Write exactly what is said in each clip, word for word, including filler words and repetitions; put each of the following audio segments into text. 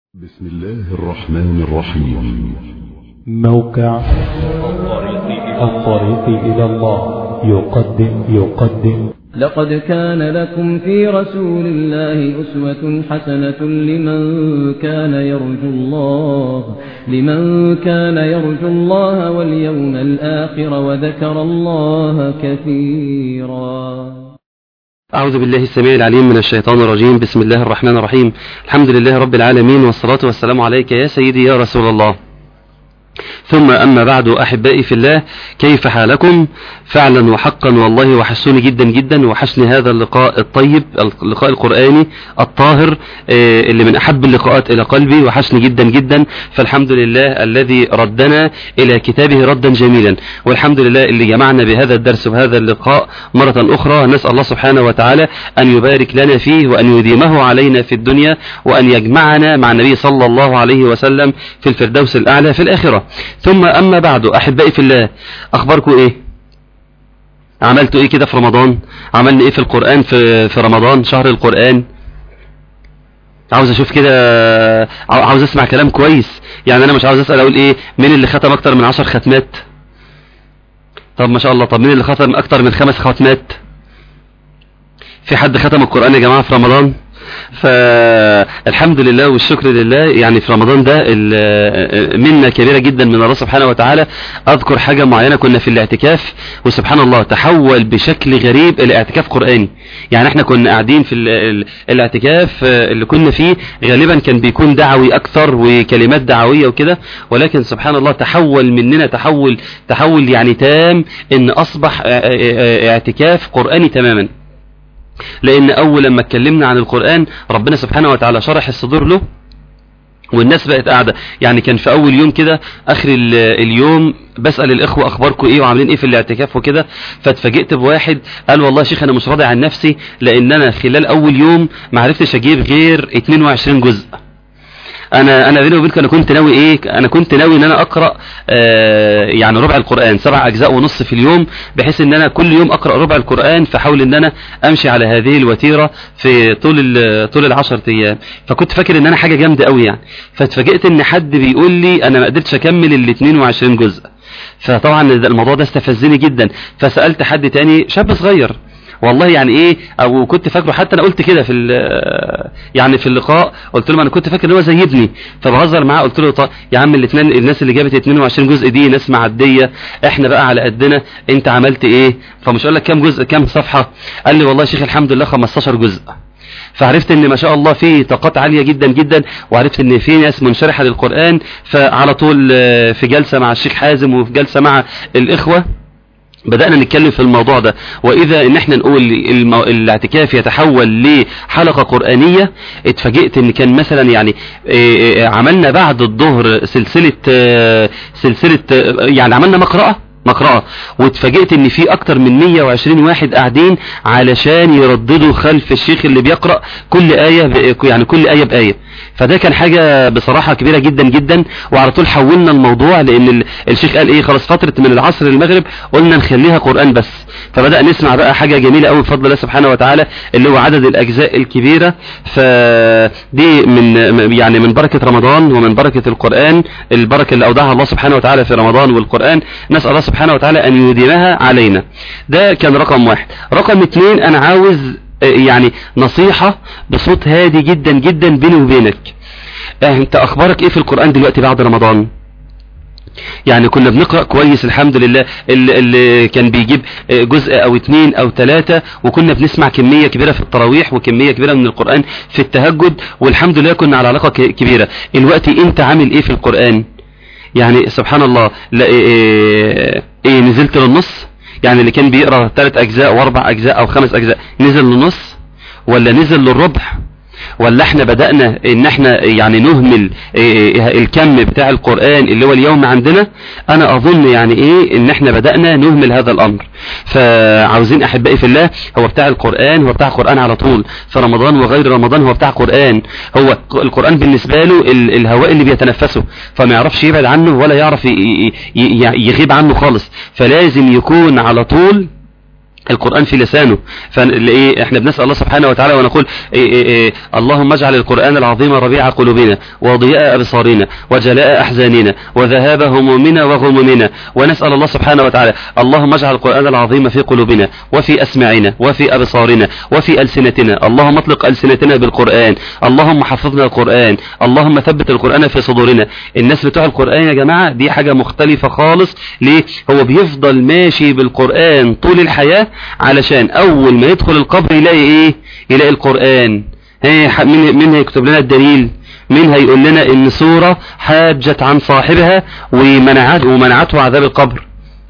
بسم الله الرحمن الرحيم. موقع الطريق إلى الله يقدم يقدم لقد كان لكم في رسول الله أسوة حسنة لمن كان يرجو الله لمن كان يرجو الله واليوم الآخر وذكر الله كثيرا. أعوذ بالله السميع العليم من الشيطان الرجيم. بسم الله الرحمن الرحيم. الحمد لله رب العالمين، والصلاة والسلام عليك يا سيدي يا رسول الله. ثم أما بعد، أحبائي في الله، كيف حالكم؟ فعلا وحقا والله وحشوني جدا جدا، وحشني هذا اللقاء الطيب، اللقاء القرآني الطاهر اللي من أحب اللقاءات إلى قلبي، وحشني جدا جدا. فالحمد لله الذي ردنا إلى كتابه ردا جميلا، والحمد لله اللي جمعنا بهذا الدرس وهذا اللقاء مرة أخرى. نسأل الله سبحانه وتعالى أن يبارك لنا فيه، وأن يديمه علينا في الدنيا، وأن يجمعنا مع النبي صلى الله عليه وسلم في الفردوس الأعلى في الآخرة. ثم أما بعد، أحبائي في الله، أخباركم إيه؟ عملتوا إيه كده في رمضان؟ عملنا إيه في القرآن في, في رمضان شهر القرآن؟ عاوز أشوف كده، عاوز أسمع كلام كويس. يعني أنا مش عاوز أسأل أقول إيه مين اللي ختم أكتر من عشر ختمات؟ طب ما شاء الله. طب مين اللي ختم أكتر من خمس ختمات؟ في حد ختم القرآن يا جماعة في رمضان؟ فالحمد لله والشكر لله. يعني في رمضان ده منة كبيرة جدا من الله سبحانه وتعالى. اذكر حاجة معينة، كنا في الاعتكاف وسبحان الله تحول بشكل غريب الى اعتكاف قرآني. يعني احنا كنا قاعدين في الاعتكاف اللي كنا فيه غالبا كان بيكون دعوي اكثر وكلمات دعوية وكده، ولكن سبحان الله تحول مننا تحول تحول يعني تام، ان اصبح اعتكاف قرآني تماما. لان اول لما اتكلمنا عن القرآن ربنا سبحانه وتعالى شرح الصدور له، والناس بقت قاعدة. يعني كان في اول يوم كده اخر اليوم بسأل الاخوة اخباركم ايه وعاملين ايه في الاعتكاف وكده، فاتفاجئت بواحد قال والله يا شيخ انا مش راضي عن نفسي، لان انا خلال اول يوم ما عرفتش اجيب غير اتنين وعشرين جزء. انا انا بيني وبينك انا كنت ناوي ايه انا كنت ناوي ان انا اقرا آه يعني ربع القرآن، سبع اجزاء ونص في اليوم، بحيث ان انا كل يوم اقرا ربع القرآن، فحاول ان انا امشي على هذه الوتيره في طول طول العشر ايام. فكنت فاكر ان انا حاجه جامده قوي يعني. فاتفاجئت ان حد بيقول لي انا ما قدرتش اكمل ال اتنين وعشرين جزء. فطبعا الموضوع ده استفزني جدا. فسالت حد تاني شاب صغير والله يعني ايه، او كنت فاكره، حتى انا قلت كده في يعني في اللقاء، قلت له انا كنت فاكر ان هو زي ابني. فبهزر معاه قلت له طيب يا عم الاثنين الناس اللي جابت اتنين وعشرين جزء دي ناس معديه، احنا بقى على قدنا، انت عملت ايه؟ فمش اقول لك كام جزء كام صفحه. قال لي والله يا شيخ الحمد لله خمستاشر جزء. فعرفت ان ما شاء الله في طاقات عالية جدا جدا، وعرفت ان في ناس منشرحة للقرآن. فعلى طول في جلسة مع الشيخ حازم وفي جلسة مع الاخوة بدأنا نتكلم في الموضوع ده. وإذا إن احنا نقول المو... الاعتكاف يتحول لحلقة قرآنية، اتفاجئت إن كان مثلا يعني إيه عملنا بعد الظهر سلسلة سلسلة يعني عملنا مقرأة مقرأة واتفاجئت ان في اكتر من مية وعشرين واحد قاعدين علشان يرددوا خلف الشيخ اللي بيقرأ كل آية ب... يعني كل آية بآية. فده كان حاجة بصراحة كبيرة جدا جدا. وعلى طول حولنا الموضوع، لان الشيخ قال ايه خلاص فترة من العصر للمغرب قلنا نخليها قرآن بس. فبدأ نسمع بقى حاجة جميلة قوي بفضل الله سبحانه وتعالى، اللي هو عدد الاجزاء الكبيرة. فدي من يعني من بركة رمضان ومن بركة القرآن، البركة اللي اودعها الله سبحانه وتعالى في رمضان والقرآن. نسأل الله سبحانه وتعالى ان يديمها علينا. ده كان رقم واحد. رقم اتنين، انا عاوز يعني نصيحة بصوت هادي جدا جدا بيني وبينك. انت اخبارك ايه في القرآن دلوقتي بعد رمضان؟ يعني كنا بنقرأ كويس الحمد لله، اللي, اللي كان بيجيب جزء او اتنين او تلاتة، وكنا بنسمع كمية كبيرة في التراويح وكمية كبيرة من القرآن في التهجد، والحمد لله كنا على علاقة كبيرة. دلوقتي انت عامل ايه في القرآن؟ يعني سبحان الله، لا ايه, إيه نزلت للنص؟ يعني اللي كان بيقرأ ثلاث اجزاء واربع اجزاء او خمس اجزاء نزل للنص، ولا نزل للربع، ولا احنا بدأنا ان احنا يعني نهمل الكم بتاع القرآن اللي هو اليوم عندنا؟ انا اظن يعني ايه ان احنا بدأنا نهمل هذا الامر. فعاوزين احبائي في الله، هو بتاع القرآن هو بتاع قرآن على طول، في رمضان وغير رمضان هو بتاع قرآن. هو القرآن بالنسبة له الهواء اللي بيتنفسه، فما يعرفش يبعد عنه ولا يعرف يغيب عنه خالص. فلازم يكون على طول القرآن في لسانه. فايه احنا بنسأل الله سبحانه وتعالى ونقول إيه إيه إيه اللهم اجعل القرآن العظيم ربيع قلوبنا وضياء أبصارنا وجلاء أحزاننا وذهاب همومنا وغمومنا. ونسأل الله سبحانه وتعالى اللهم اجعل القرآن العظيم في قلوبنا وفي أسماعنا وفي أبصارنا وفي ألسنتنا. اللهم اطلق ألسنتنا بالقرآن، اللهم حفظنا القرآن، اللهم ثبت القرآن في صدورنا. الناس بتوع القرآن يا جماعة دي حاجة مختلفة خالص. ليه؟ هو بيفضل ماشي بالقرآن طول الحياة علشان اول ما يدخل القبر يلاقي ايه؟ يلاقي القرآن. مين مين هيكتب لنا الدليل؟ مين هيقول لنا ان سورة حاجت عن صاحبها ومنعته ومنعته عذاب القبر؟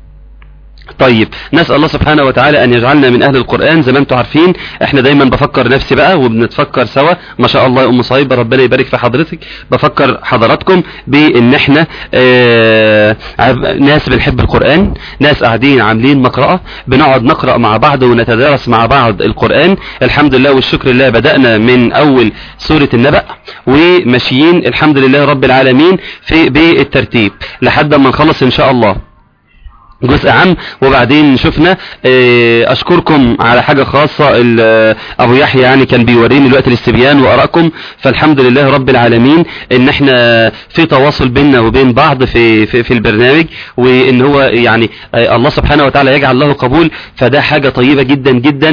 طيب نسأل الله سبحانه وتعالى ان يجعلنا من اهل القرآن. زي ما انتم عارفين احنا دايما بفكر نفسي بقى وبنتفكر سوا، ما شاء الله يا ام صهيبة ربنا يبارك في حضرتك، بفكر حضراتكم بان احنا اه ناس بنحب القرآن، ناس قاعدين عاملين مقرأة بنقعد نقرأ مع بعض ونتدارس مع بعض القرآن. الحمد لله والشكر لله بدأنا من اول سورة النبأ وماشيين الحمد لله رب العالمين في بالترتيب لحد ما نخلص ان شاء الله جزء عام. وبعدين شفنا اشكركم على حاجة خاصة، ابو يحيى يعني كان بيوريني الوقت الاستبيان وارائكم، فالحمد لله رب العالمين ان احنا في تواصل بيننا وبين بعض في, في, في البرنامج، وان هو يعني الله سبحانه وتعالى يجعل له قبول. فده حاجة طيبة جدا جدا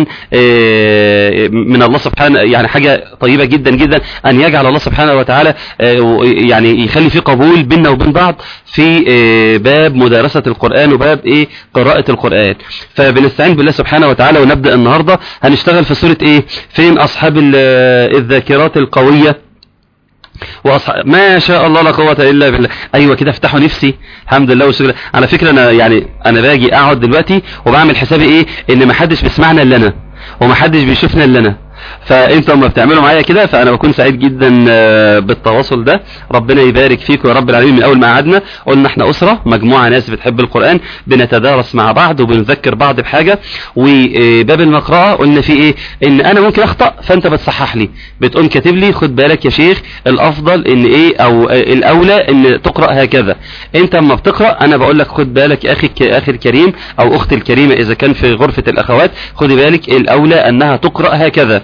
من الله سبحانه، يعني حاجة طيبة جدا جدا ان يجعل الله سبحانه وتعالى يعني يخلي في قبول بيننا وبين بعض في باب مدارسة القرآن وباب ايه قراءة القرآن. فبنستعين بالله سبحانه وتعالى ونبدأ النهاردة. هنشتغل في سورة ايه؟ فين اصحاب الذاكرات القوية وأصحاب ما شاء الله لا قوة الا بالله. ايوه كده افتحوا نفسي الحمد لله والشكر. على فكرة انا يعني انا باجي اقعد دلوقتي وبعمل حسابي ايه ان ما حدش بيسمعنا الا انا وما حدش بيشوفنا الا انا، فانتوا لما بتعملوا معايا كده فانا بكون سعيد جدا بالتواصل ده. ربنا يبارك فيكم يا رب العالمين. من اول ما قعدنا قلنا احنا اسرة مجموعة ناس بتحب القرآن بنتدارس مع بعض وبنذكر بعض بحاجة. وباب المقرأة قلنا فيه ايه؟ ان انا ممكن اخطأ فانت بتصحح لي، بتقوم كاتب لي خد بالك يا شيخ الافضل ان ايه او الاولى ان تقرأ هكذا. انت اما بتقرأ انا بقول لك خد بالك يا اخي اخي الكريم او اختي الكريمة اذا كان في غرفة الاخوات خدي بالك الاولى انها تقرأ هكذا.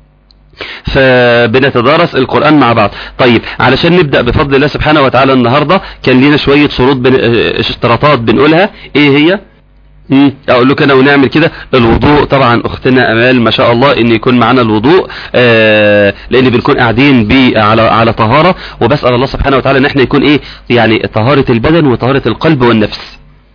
فبنتدارس القرآن مع بعض. طيب علشان نبدأ بفضل الله سبحانه وتعالى النهاردة كان لنا شوية شروط بن... اشتراطات بنقولها. ايه هي؟ مم. اقول لك انا ونعمل كده. الوضوء طبعا اختنا امال ما شاء الله ان يكون معنا الوضوء آه لان بنكون قاعدين ب على على طهارة، وبسأل الله سبحانه وتعالى ان احنا يكون ايه يعني طهارة البدن وطهارة القلب والنفس.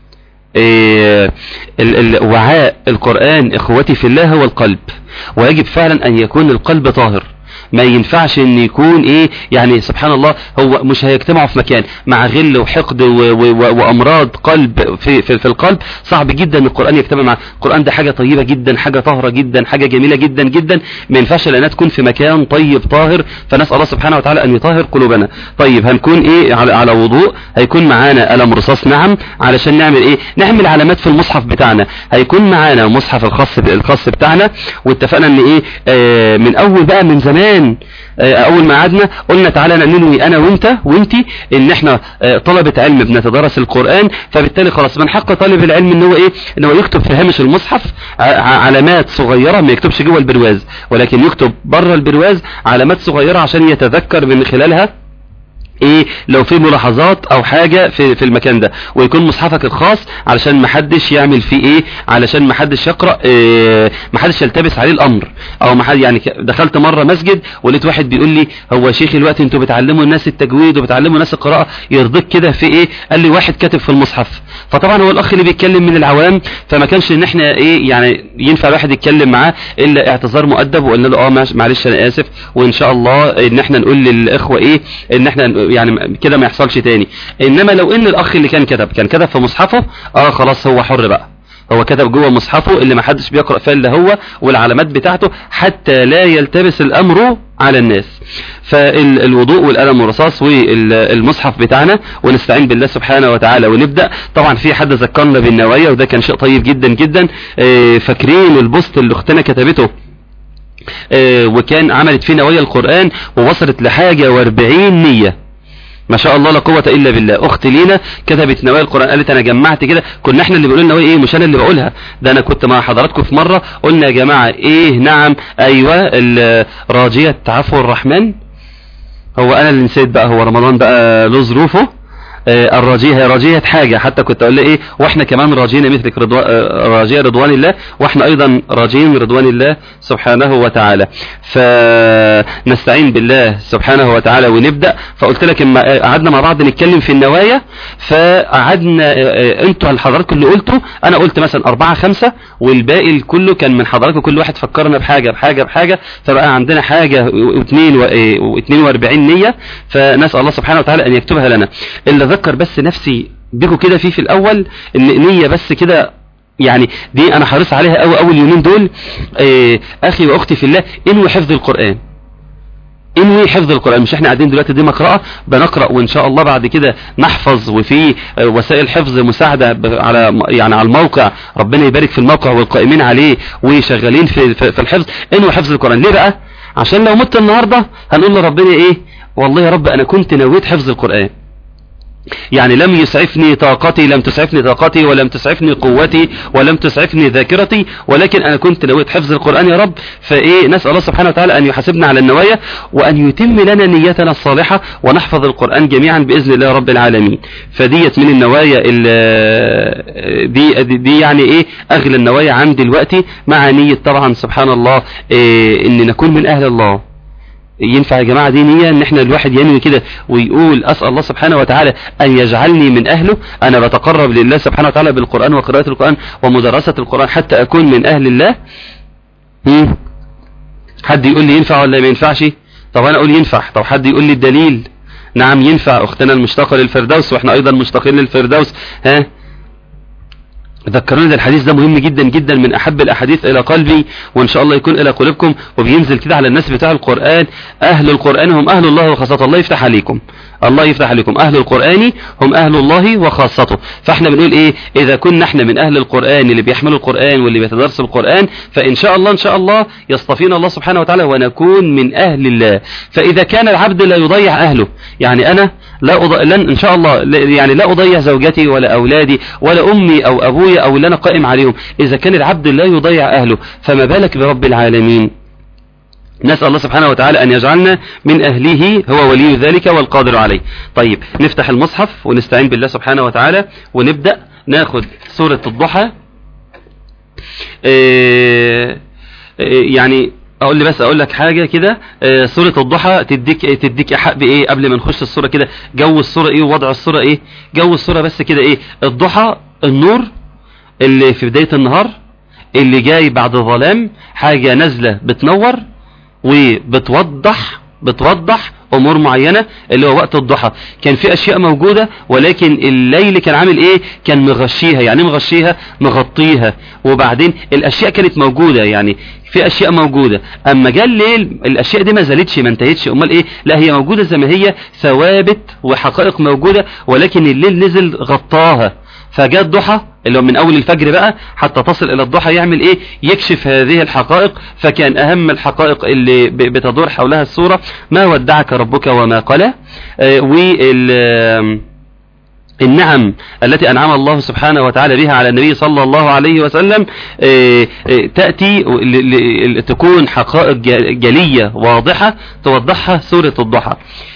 إيه ال... ال... وعاء القرآن اخوتي في الله هو القلب، ويجب فعلا ان يكون القلب طاهر. ما ينفعش ان يكون ايه يعني سبحان الله هو مش هيجتمعوا في مكان مع غل وحقد و و و وامراض قلب في, في, في القلب. صعب جدا ان القرآن يجتمع مع القرآن. ده حاجة طيبة جدا، حاجة طاهرة جدا، حاجة جميلة جدا جدا. ما ينفعش لانها تكون في مكان طيب طاهر. فنسأل الله سبحانه وتعالى ان يطهر قلوبنا. طيب هنكون ايه على, على وضوء. هيكون معانا قلم رصاص نعم علشان نعمل ايه نعمل علامات في المصحف بتاعنا. هيكون معانا مصحف الخاص الخاص بتاعنا. واتفقنا ان ايه آه من اول بقى من زمان اول ما قعدنا قلنا تعالى ننوي انا وانت وانتي ان احنا طلبة علم بنتدرس القرآن. فبالتالي خلاص من حق طالب العلم ان هو ايه ان هو يكتب في هامش المصحف علامات صغيرة، ما يكتبش جوه البرواز ولكن يكتب بره البرواز علامات صغيرة عشان يتذكر من خلالها ايه لو في ملاحظات او حاجة في في المكان ده. ويكون مصحفك الخاص علشان محدش يعمل فيه ايه علشان محدش يقرأ إيه محدش يلتبس عليه الامر او محد. يعني دخلت مرة مسجد ولقيت واحد بيقول لي هو شيخ الوقت انتوا بتعلموا الناس التجويد وبتعلموا الناس القراءة يرضيك كده في ايه؟ قال لي واحد كاتب في المصحف. فطبعا هو الاخ اللي بيتكلم من العوام فما كانش ان احنا ايه يعني ينفع واحد يتكلم معاه الا اعتذار مؤدب وقلنا له اه معلش انا اسف وان شاء الله ان احنا نقول للاخوة ايه ان احنا يعني كده ما يحصلش تاني. انما لو ان الاخ اللي كان كتب كان كتب في مصحفه اه خلاص هو حر بقى، هو كتب جوه مصحفه اللي ما حدش بيقرأ فيه الا هو والعلامات بتاعته حتى لا يلتبس الامر على الناس. فالوضوء والقلم والرصاص والمصحف بتاعنا ونستعين بالله سبحانه وتعالى ونبدأ. طبعا في حد ذكرنا بالنوايا وده كان شيء طيب جدا جدا. فاكرين البوست اللي اختنا كتبته وكان عملت فيه نوايا القرآن ووصلت لحاجة واربعين نية ما شاء الله لا قوة الا بالله. اختي لينا كتبت نوايا القرآن، قالت انا جمعت كده، كنا احنا اللي بنقول النوايا ايه، مش انا اللي بقولها، ده انا كنت مع حضراتكم في مرة قلنا يا جماعة ايه، نعم ايوه راجية عفو الرحمن. هو انا اللي نسيت بقى، هو رمضان بقى له ظروفه. آه الراجية هي راجية حاجة، حتى كنت اقول ايه، واحنا كمان راجين مثلك رضوان آه راجية رضوان الله، واحنا ايضا راجين رضوان الله سبحانه وتعالى. فنستعين بالله سبحانه وتعالى ونبدأ. فقلت لك اما قعدنا مع بعض نتكلم في النوايا، فقعدنا آه انتوا حضراتكم اللي قلتوا، انا قلت مثلا اربعة خمسة، والباقي كله كان من حضراتكم، كل واحد فكرنا بحاجة بحاجة بحاجة، فبقى عندنا حاجة واثنين واثنين واربعين نية. فنسأل الله سبحانه وتعالى ان يكتبها لنا. اللي ذكر بس نفسي بيكو كده في في الاول ان نية بس كده، يعني دي انا حريص عليها قوي اول يومين دول. اه اخي واختي في الله، انوي حفظ القرآن، انوي حفظ القرآن. مش احنا قاعدين دلوقتي دي مقرأة بنقرأ، وان شاء الله بعد كده نحفظ، وفي وسائل حفظ مساعدة على يعني على الموقع، ربنا يبارك في الموقع والقائمين عليه وشغالين في في الحفظ. انوي حفظ القرآن. ليه بقى؟ عشان لو مت النهاردة هنقول لربنا ايه، والله يا رب انا كنت نويت حفظ القرآن، يعني لم يسعفني طاقتي، لم تسعفني طاقتي ولم تسعفني قوتي ولم تسعفني ذاكرتي، ولكن انا كنت نويت حفظ القرآن يا رب. فايه، نسأل الله سبحانه وتعالى ان يحاسبنا على النوايا، وان يتم لنا نيتنا الصالحة، ونحفظ القرآن جميعا بإذن الله رب العالمين. فديت من النوايا دي, دي يعني ايه اغلى النوايا عندي دلوقتي، مع نية طبعا سبحان الله إيه ان نكون من اهل الله. ينفع يا جماعة دي نية ان احنا الواحد ينوي كده ويقول اسأل الله سبحانه وتعالى ان يجعلني من اهله، انا بتقرب لله سبحانه وتعالى بالقرآن وقراءة القرآن ومدرسة القرآن حتى اكون من اهل الله. هم؟ حد يقول لي ينفع ولا ما ينفعش؟ طب انا اقول ينفع. طب حد يقول لي الدليل؟ نعم ينفع. اختنا المشتاقة للفردوس، واحنا ايضا مشتاقين للفردوس. ها ذكروني ده، الحديث ده مهم جدا جدا، من احب الاحاديث الى قلبي، وان شاء الله يكون الى قلوبكم، وبينزل كده على الناس بتاع القرآن. اهل القرآن هم اهل الله وخاصته. الله يفتح عليكم، الله يفتح عليكم. اهل القرآن هم اهل الله وخاصته. فاحنا بنقول ايه، اذا كنا احنا من اهل القرآن اللي بيحملوا القرآن واللي بيتدرس القرآن، فان شاء الله ان شاء الله يصطفينا الله سبحانه وتعالى ونكون من اهل الله. فاذا كان العبد لا يضيع اهله، يعني انا لا أض... لن ان شاء الله يعني لا اضيع زوجتي ولا اولادي ولا امي او ابويا او اللي انا قائم عليهم، اذا كان العبد لا يضيع اهله، فما بالك برب العالمين. نسأل الله سبحانه وتعالى ان يجعلنا من اهله، هو ولي ذلك والقادر عليه. طيب نفتح المصحف ونستعين بالله سبحانه وتعالى ونبدأ ناخد سورة الضحى. إيه يعني اقول لي بس اقول لك حاجة كده، آه سورة الضحى تديك تديك احق بايه قبل ما نخش السورة كده، جو السورة ايه ووضع السورة ايه. جو السورة بس كده ايه، الضحى النور اللي في بداية النهار اللي جاي بعد الظلام، حاجة نازلة بتنور وبتوضح بتوضح امور معينة، اللي هو وقت الضحى. كان في اشياء موجودة، ولكن الليل كان عامل ايه، كان مغشيها. يعني مغشيها مغطيها، وبعدين الاشياء كانت موجودة، يعني في اشياء موجودة. اما جاء الليل الاشياء دي ما زالتش ما انتهتش، امال ايه، لا هي موجودة زي ما هي، ثوابت وحقائق موجودة، ولكن الليل نزل غطاها. فجاء الضحى اللي هو من اول الفجر بقى حتى تصل الى الضحى يعمل ايه، يكشف هذه الحقائق. فكان اهم الحقائق اللي بتدور حولها السورة ما ودعك ربك وما قلى، آه وال النعم التي أنعم الله سبحانه وتعالى بها على النبي صلى الله عليه وسلم، تأتي تكون حقائق جلية واضحة توضحها سورة الضحى.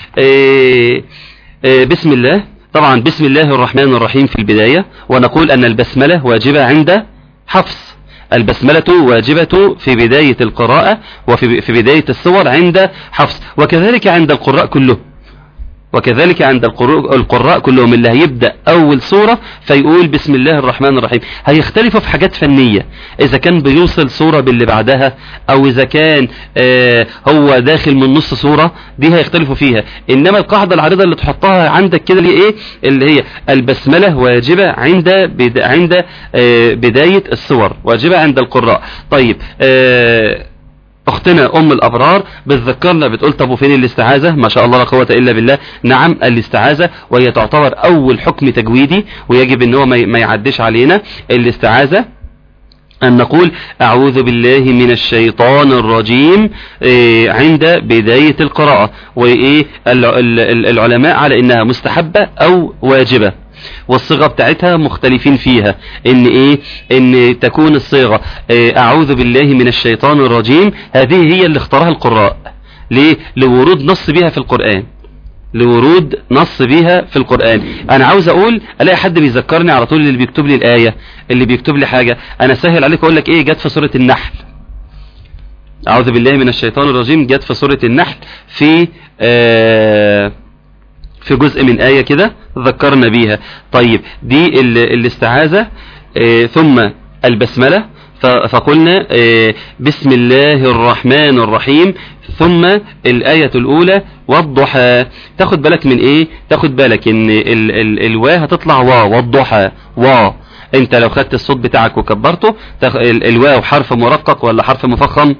بسم الله. طبعا بسم الله الرحمن الرحيم في البداية، ونقول أن البسملة واجبة عند حفص. البسملة واجبة في بداية القراءة وفي في بداية السور عند حفص، وكذلك عند القراء كله وكذلك عند القراء كلهم اللي هيبدأ أول سورة فيقول بسم الله الرحمن الرحيم. هيختلفوا في حاجات فنية، إذا كان بيوصل سورة باللي بعدها، أو إذا كان آه هو داخل من نص سورة، دي هيختلفوا فيها. إنما القاعدة العريضة اللي تحطها عندك كده اللي إيه، اللي هي البسملة واجبة عند بدا عند آه بداية السور، واجبة عند القراء. طيب آه اختنا ام الابرار بتذكرنا بتقول طب وفين الاستعاذة؟ ما شاء الله لا قوة الا بالله. نعم الاستعاذة، وهي تعتبر اول حكم تجويدي ويجب ان هو ما يعدش علينا. الاستعاذة أن نقول أعوذ بالله من الشيطان الرجيم عند بداية القراءة، وإيه العلماء على إنها مستحبة أو واجبة، والصيغة بتاعتها مختلفين فيها، إن إيه إن تكون الصيغة أعوذ بالله من الشيطان الرجيم، هذه هي اللي اختارها القراء. ليه؟ لورود نص بها في القرآن، لورود نص بيها في القرآن. انا عاوز اقول الاقي حد بيذكرني على طول، اللي بيكتب لي الآية، اللي بيكتب لي حاجة، انا سهل عليك اقول لك ايه جت في سورة النحل. اعوذ بالله من الشيطان الرجيم جت في سورة النحل في آه في جزء من آية كده ذكرنا بيها. طيب دي الاستعاذة آه ثم البسملة، فقلنا آه بسم الله الرحمن الرحيم، ثم الآية الأولى والضحى. تاخد بالك من ايه؟ تاخد بالك ان ال ال الوا هتطلع وا، والضحى وا. انت لو خدت الصوت بتاعك وكبرته، ال الواو حرف مرقق ولا حرف مفخم؟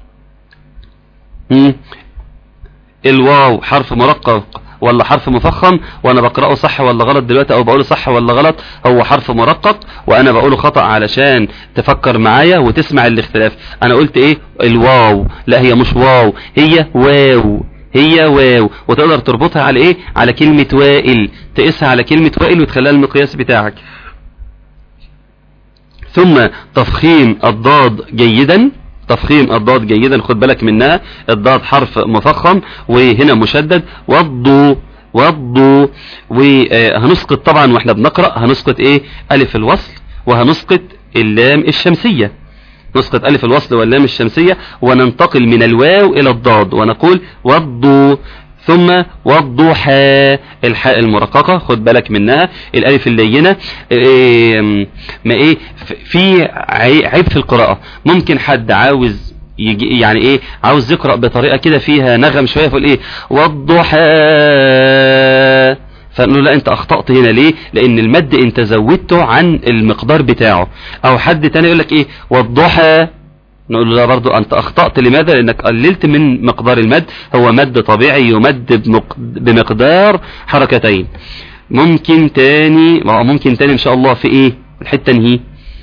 مم. الواو حرف مرقق ولا حرف مفخم؟ وانا بقرأه صح ولا غلط دلوقتي، او بقوله صح ولا غلط؟ هو حرف مرقق وانا بقوله خطأ علشان تفكر معايا وتسمع الاختلاف. انا قلت ايه؟ الواو. لا هي مش واو، هي واو، هي واو، وتقدر تربطها على ايه؟ على كلمة وائل، تقيسها على كلمة وائل وتخليها المقياس بتاعك. ثم تفخيم الضاد جيدا، تفخيم الضاد جيدا، خد بالك منها، الضاد حرف مفخم وهنا مشدد. والضو، والضو، وهنسقط طبعا واحنا بنقرأ، هنسقط ايه؟ الف الوصل، وهنسقط اللام الشمسية، نسقط ألف الوصل واللام الشمسية، وننتقل من الواو إلى الضاد ونقول والضو، ثم والضحى، الحاء المرققة خد بالك منها، الألف اللينة. إيه ما إيه في عيب في القراءة، ممكن حد عاوز يجي يعني إيه عاوز يقرأ بطريقة كده فيها نغم شوية، فقول إيه والضحى، فنقول لا انت اخطأت هنا. ليه؟ لان المد انت زودته عن المقدار بتاعه. او حد تاني يقول لك ايه والضحى، نقول له لا برضو انت اخطأت. لماذا؟ لانك قللت من مقدار المد، هو مد طبيعي يمد بمقدار حركتين. ممكن تاني ممكن تاني ان شاء الله في ايه الحتة نهي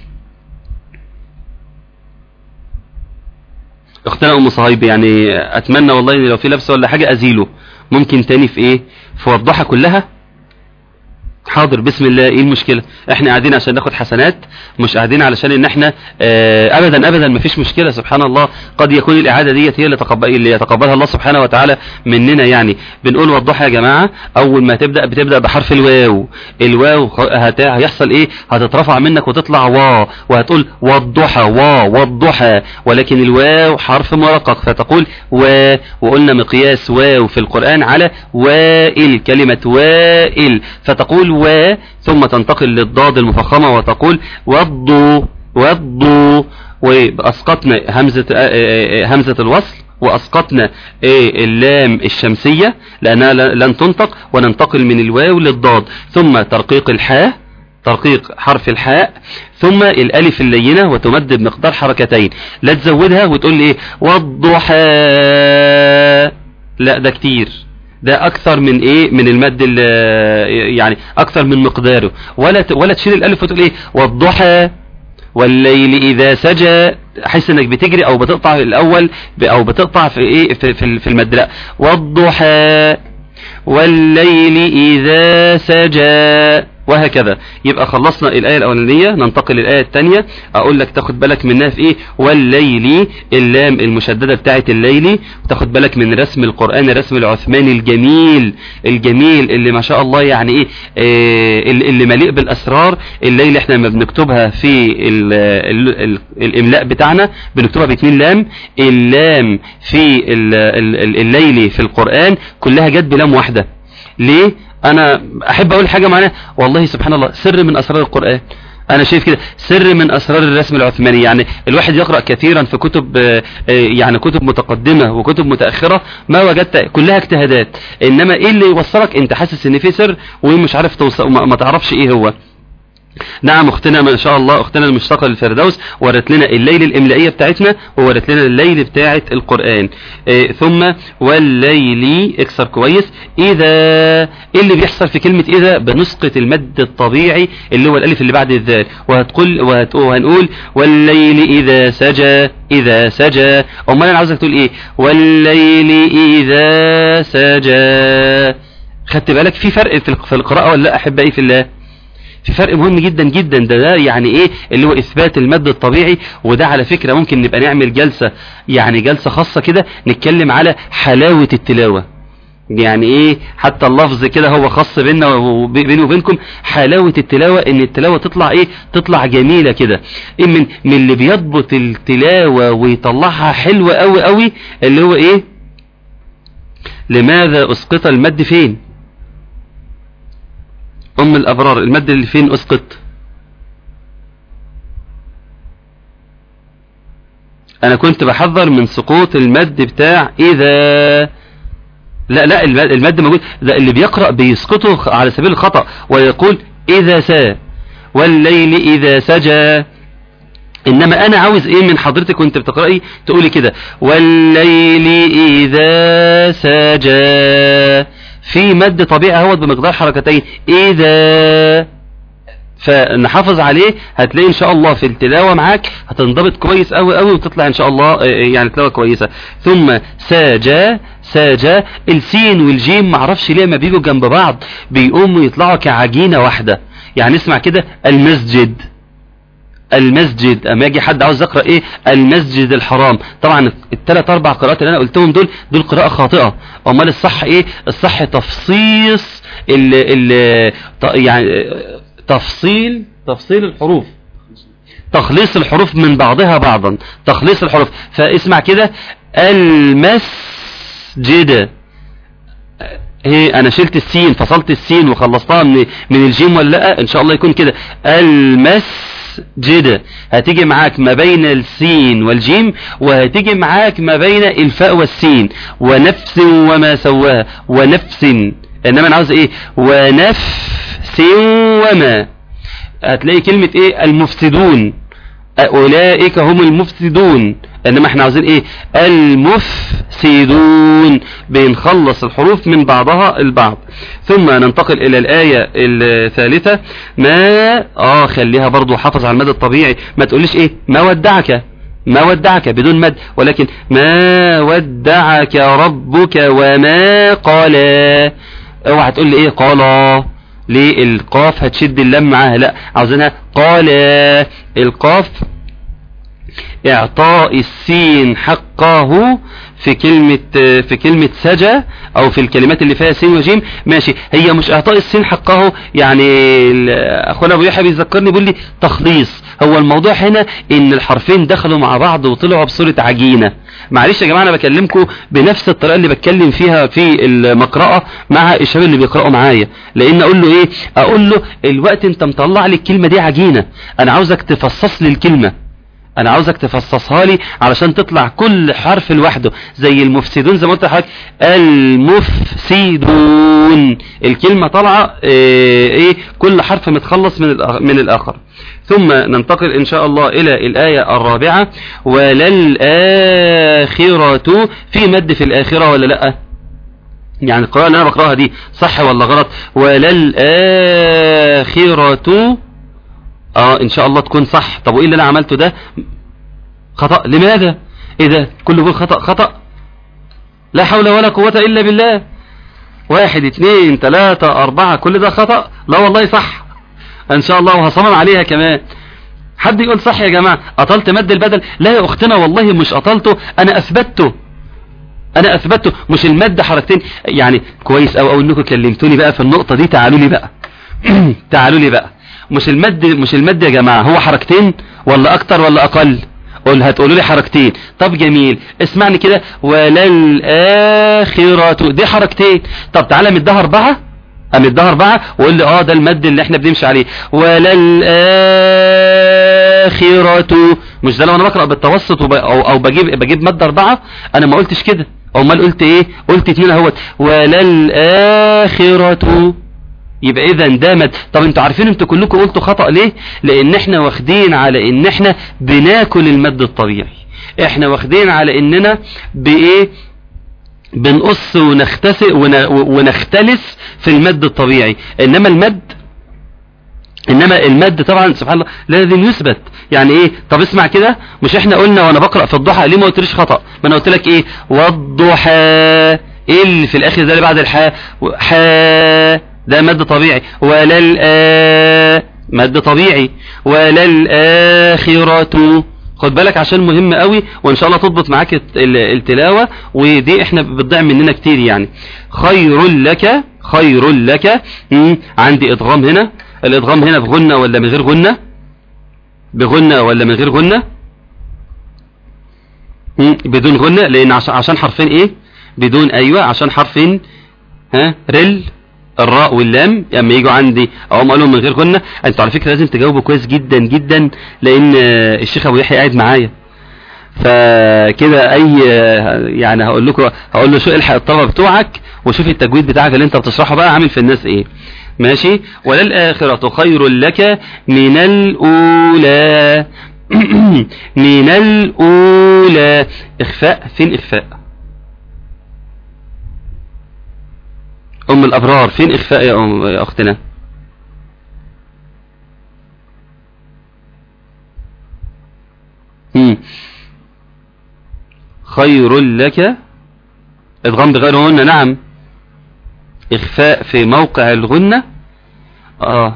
اختنا ام صهيب، يعني اتمنى والله لو في لبس ولا حاجة ازيله. ممكن تاني في ايه؟ في وضحها كلها. حاضر بسم الله، ايه المشكلة؟ احنا قاعدين عشان ناخد حسنات، مش قاعدين علشان ان احنا اه ابدا ابدا مفيش مشكلة. سبحان الله، قد يكون الاعادة ديت هي اللي, تقبل اللي يتقبلها الله سبحانه وتعالى مننا. يعني بنقول والضحى يا جماعة، اول ما تبدأ بتبدأ بحرف الواو، الواو هت... هيحصل ايه؟ هتترفع منك وتطلع وا، وهتقول والضحى وا والضحى، ولكن الواو حرف مرقق فتقول وا، وقلنا مقياس واو في القرآن على وائل، كلمة وائل، فتقول و، ثم تنتقل للضاد المفخمة وتقول والضو، والضو، واسقطنا همزة همزة الوصل، واسقطنا اللام الشمسية لانها لن تنطق، وننتقل من الواو للضاد، ثم ترقيق الحاء، ترقيق حرف الحاء، ثم الالف اللينة وتمد بمقدار حركتين. لا تزودها وتقول لي ايه والضحى، لا ده كتير، ده اكثر من ايه من المد يعني اكثر من مقداره. ولا ولا تشيل الالف وتقول ايه والضحى والليل اذا سجى، حس انك بتجري او بتقطع الاول او بتقطع في ايه في في, في المد. لا والضحى والليل اذا سجى، وهكذا. يبقى خلصنا الآية الأولانية، ننتقل للآية الثانية. أقول لك تاخد بالك منها في إيه؟ والليل، اللام المشددة بتاعت الليل، وتاخد بالك من رسم القرآن، الرسم العثماني الجميل الجميل اللي ما شاء الله يعني إيه آه اللي مليء بالأسرار. الليل إحنا لما بنكتبها في ال ال ال الإملاء بتاعنا بنكتبها باتنين لام، اللام في ال ال الليل في القرآن كلها جت بلام واحدة. ليه؟ انا احب اقول حاجة معناها والله سبحان الله سر من اسرار القرآن، انا شايف كده سر من اسرار الرسم العثماني. يعني الواحد يقرأ كثيرا في كتب يعني كتب متقدمة وكتب متأخرة ما وجدت، كلها اجتهادات، انما ايه اللي يوصلك انت حاسس ان في سر ومش عارف توصل، ما تعرفش ايه هو. نعم اختنا ما شاء الله، اختنا المشتاقة للفردوس ورت لنا الليل الاملائية بتاعتنا وورت لنا الليل بتاعة القرآن. اه ثم والليل اكسر كويس. اذا ايه اللي بيحصل في كلمة اذا؟ بنسقط المد الطبيعي اللي هو الالف اللي بعد الذال، وهتقول وهنقول والليل اذا سجى اذا سجى. امال انا عاوزك تقول ايه؟ والليل اذا سجى. خدت بالك في فرق في القراءة ولا لا احبائي في الله؟ في فرق مهم جدا جدا. ده, ده يعني ايه اللي هو اثبات المد الطبيعي. وده على فكرة ممكن نبقى نعمل جلسة، يعني جلسة خاصة كده نتكلم على حلاوة التلاوة. يعني ايه حتى اللفظ كده هو خاص بيننا وبيني وبينكم، حلاوة التلاوة ان التلاوة تطلع ايه؟ تطلع جميلة كده. ايه من, من اللي بيضبط التلاوة ويطلعها حلوة قوي قوي اللي هو ايه؟ لماذا اسقط المد فين؟ ام الابرار المد اللي فين اسقط؟ انا كنت بحذر من سقوط المد بتاع اذا. لا لا المد موجود، ده اللي بيقرأ بيسقطه على سبيل الخطأ ويقول اذا سا والليل اذا سجى. انما انا عاوز ايه من حضرتك وانت بتقرأي؟ تقولي كده والليل اذا سجى، في مد طبيعي اهوت بمقدار حركتين اذا، فنحافظ عليه. هتلاقي ان شاء الله في التلاوة معاك هتنضبط كويس قوي قوي وتطلع ان شاء الله يعني تلاوة كويسة. ثم ساجا ساجا السين والجيم معرفش ليه ما بيجوا جنب بعض بيقوموا يطلعوا كعجينة واحدة. يعني اسمع كده المسجد المسجد، اما يجي حد عاوز يقرأ ايه المسجد الحرام، طبعا الثلاث اربع قراءات اللي انا قلتهم دول دول قراءة خاطئة. امال الصح ايه؟ الصح تفصيص ال ال يعني تفصيل تفصيل الحروف، تخليص الحروف من بعضها بعضا، تخليص الحروف. فاسمع كده المسجد، ايه انا شلت السين فصلت السين وخلصتها من من الجيم ولا لا؟ ان شاء الله يكون كده المسجد. هتيجي معاك ما بين السين والجيم، وهتيجي معاك ما بين الفاء والسين. ونفس وما سواها ونفس، انما انا عاوز ايه؟ ونفس وما. هتلاقي كلمة ايه؟ المفسدون، اولئك هم المفسدون، انما احنا عاوزين ايه؟ المفسدون. بنخلص الحروف من بعضها البعض. ثم ننتقل الى الآية الثالثة. ما اه خليها برضو حافظ على المد الطبيعي، ما تقوليش ايه ما ودعك، ما ودعك بدون مد، ولكن ما ودعك ربك وما قال. اوعى تقول لي ايه قال، ليه القاف هتشد اللام معاها؟ لا عاوزينها قال. القاف اعطاء السين حقه في كلمة في كلمة سجى او في الكلمات اللي فيها سين وجيم ماشي. هي مش اعطاء السين حقه، يعني اخونا ابو يحيى بيذكرني بيقول لي تخليص. هو الموضوع هنا ان الحرفين دخلوا مع بعض وطلعوا بصورة عجينة. معلش يا جماعة انا بكلمكم بنفس الطريقة اللي بتكلم فيها في المقرأة مع الشباب اللي بيقرأوا معايا، لان اقول له ايه؟ اقول له الوقت انت مطلع لي الكلمة دي عجينة، انا عاوزك تفصص لي الكلمة، انا عاوزك تفصصها لي علشان تطلع كل حرف لوحده. زي المفسدون زي ما قلت لحضرتك المفسدون، الكلمة طالعة ايه, ايه كل حرف متخلص من من الاخر. ثم ننتقل ان شاء الله الى الآية الرابعة. وللآخرة، في مد في الآخرة ولا لا؟ يعني القراءة اللي انا بقراها دي صح ولا غلط؟ وللآخرة اه ان شاء الله تكون صح. طب وايه اللي انا عملته ده خطأ؟ لماذا؟ ايه ده كله يقول خطأ خطأ؟ لا حول ولا قوة الا بالله. واحد اتنين تلاتة اربعة كل ده خطأ؟ لا والله صح ان شاء الله، وهصمم عليها كمان. حد يقول صح يا جماعة اطلت مد البدل؟ لا يا اختنا والله مش اطلته، انا اثبته انا اثبته. مش المد حركتين يعني. كويس او او انكم كلمتوني بقى في النقطة دي. تعالوا لي بقى تعالوا لي بقى مش المد مش المد يا جماعة هو حركتين ولا اكتر ولا اقل؟ قول هتقولوا لي حركتين. طب جميل اسمعني كده. وللآخرة دي حركتين. طب تعالى مدها اربعة، امدها اربعة وقول لي اه ده المد اللي احنا بنمشي عليه. وللآخرة مش ده لو انا بقرأ بالتوسط وب... او, أو بجيب بجيب مد اربعة؟ انا ما قلتش كده. امال قلت ايه؟ قلت اتنين اهوت. وللآخرة يبقى اذا ده مد. طب انتوا عارفين انتوا كلكم قلتوا خطأ ليه؟ لان احنا واخدين على ان احنا بناكل المد الطبيعي، احنا واخدين على اننا بايه بنقص ونختس ونختلس في المد الطبيعي. انما المد انما المد طبعا سبحان الله لازم يثبت. يعني ايه؟ طب اسمع كده، مش احنا قلنا وانا بقرأ في الضحى ليه ما قلتليش خطأ؟ ما انا قلت لك ايه؟ والضحى، ايه اللي في الاخر ده اللي بعد الحاء؟ حاء ده مد طبيعي. وللآ مد طبيعي. وللآخرة، خد بالك عشان مهم قوي، وان شاء الله تضبط معاك التلاوة، ودي احنا بتضيع مننا كتير يعني. خير لك، خير لك. عندي ادغام هنا، الادغام هنا بغنة ولا من غير غنة؟ بغنة ولا من غير غنة؟ بدون غنة، لان عشان حرفين ايه بدون؟ ايوه عشان حرفين ها رل الراء واللام. اما يجوا عندي اقوم اقول لهم من غير غنة. انتوا على فكرة لازم تجاوبوا كويس جدا جدا، لان الشيخ ابو يحيى قاعد معايا، فكده اي يعني هقول لكم هقول له شو الحق الطلبة بتوعك وشوف التجويد بتاعك اللي انت بتشرحه بقى عامل في الناس ايه. ماشي. وللآخرة خير لك من الأولى. من الأولى. إخفاء، فين إخفاء؟ أم الأبرار فين إخفاء يا, أم يا أختنا؟ مم. خير لك ادغام بغير غنة. نعم. إخفاء في موقع الغنة. آه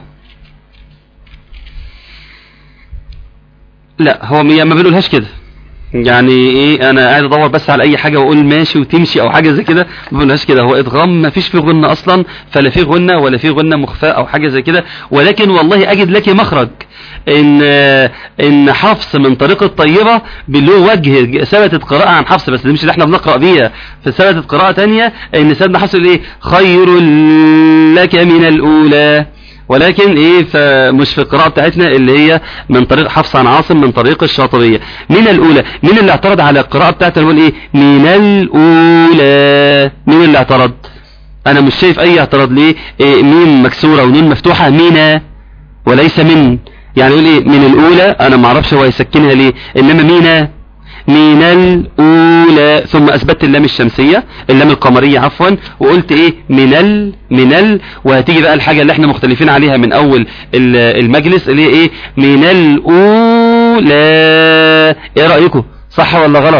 لا هو ما بنقولهاش كده، يعني ايه انا قاعد ادور بس على اي حاجة واقول ماشي وتمشي او حاجة زي كده، ما بنقولهاش كده. هو ادغام ما فيش فيه غنة اصلا، فلا فيه غنة ولا فيه غنة مخفاء او حاجة زي كده. ولكن والله اجد لك مخرج ان ان حفص من طريق الطيبة له وجه ثبتت قراءة عن حفص، بس دي مش اللي احنا بنقرأ بيها، فثبتت قراءة تانية ان سيدنا حفص ايه خير لك من الاولى. ولكن ايه فمش في القراءة بتاعتنا اللي هي من طريق حفص عن عاصم من طريق الشاطبية. من الاولى، مين اللي اعترض على القراءة بتاعتنا اللي هو ايه من الاولى؟ مين اللي اعترض؟ انا مش شايف اي اعتراض. ليه؟ إيه ميم مكسورة ونون مفتوحة مينا وليس من، يعني يقول ايه من الاولى، انا ما اعرفش هو يسكنها ليه، انما مينا من الاولى. ثم اثبتت اللام الشمسية اللام القمرية عفوا، وقلت ايه من ال من ال وهتيجي بقى الحاجة اللي احنا مختلفين عليها من اول المجلس اللي هي ايه من الاولى. ايه رأيكم صح ولا غلط؟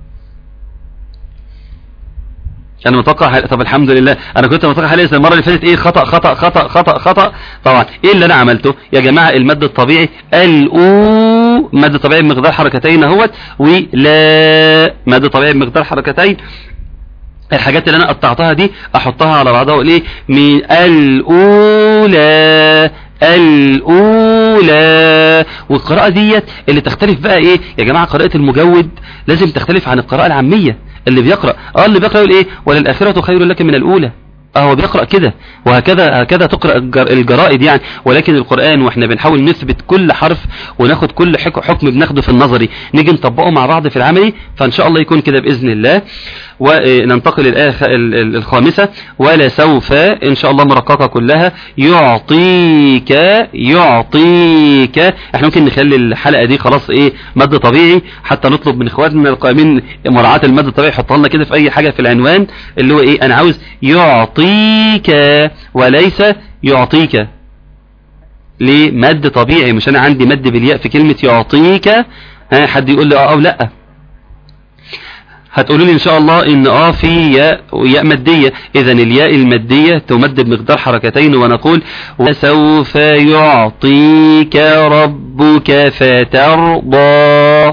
انا متوقع. طب الحمد لله، انا كنت متوقع حاليا المره اللي فاتت ايه خطا خطا خطا خطا خطا. طبعا ايه اللي انا عملته يا جماعه؟ المد الطبيعي الاو مد طبيعي بمقدار حركتين اهوت، ولا مد طبيعي بمقدار حركتين. الحاجات اللي انا قطعتها دي احطها على بعضها واقول ايه من الاولى الاولى. والقراءه ديت اللي تختلف بقى ايه يا جماعه؟ قراءه المجود لازم تختلف عن القراءه العاميه. اللي بيقرأ اه اللي بيقرأ يقول ايه وللآخرة خير لك من الأولى، اه هو بيقرأ كده، وهكذا هكذا تقرأ الجرائد يعني. ولكن القرآن واحنا بنحاول نثبت كل حرف وناخد كل حكم بناخده في النظري نيجي نطبقه مع بعض في العملي، فان شاء الله يكون كده بإذن الله. وننتقل الآية الخامسة ولا سوف ان شاء الله مرققة كلها. يعطيك يعطيك. احنا ممكن نخلي الحلقة دي خلاص ايه مد طبيعي، حتى نطلب من اخواتنا القائمين مراعاة المد الطبيعي يحطها لنا كده في اي حاجة في العنوان اللي هو ايه انا عاوز يعطيك وليس يعطيك. ليه مد طبيعي؟ مش انا عندي مد بالياء في كلمة يعطيك. ها حد يقول لي اه او لا؟ هتقولوا لي ان شاء الله ان اه في ياء وياء مادية. اذا الياء المادية تمد بمقدار حركتين، ونقول وسوف يعطيك ربك فترضى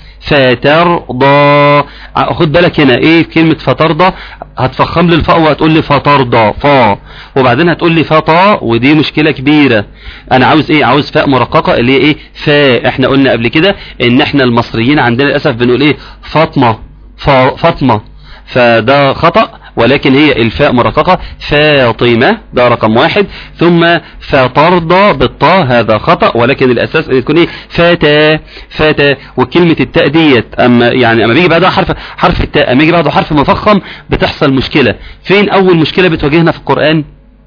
فترضى. خد بالك هنا ايه كلمة فترضى، هتفخم لي الفاء وهتقول لي فترضى فا، وبعدين هتقول لي فطا، ودي مشكلة كبيرة. انا عاوز ايه؟ عاوز فاء مرققة اللي هي ايه فا. احنا قلنا قبل كده ان احنا المصريين عندنا للأسف بنقول ايه فاطمة فاطمة، فده خطأ. ولكن هي الفاء مرققة فاطمة، ده رقم واحد. ثم فترضى بالطاء، هذا خطأ. ولكن الأساس ان تكون ايه فتا فتا. وكلمة التاء ديت اما يعني اما بيجي بعدها حرف حرف التاء اما يجي بعده حرف مفخم بتحصل مشكلة. فين اول مشكلة بتواجهنا في القرآن؟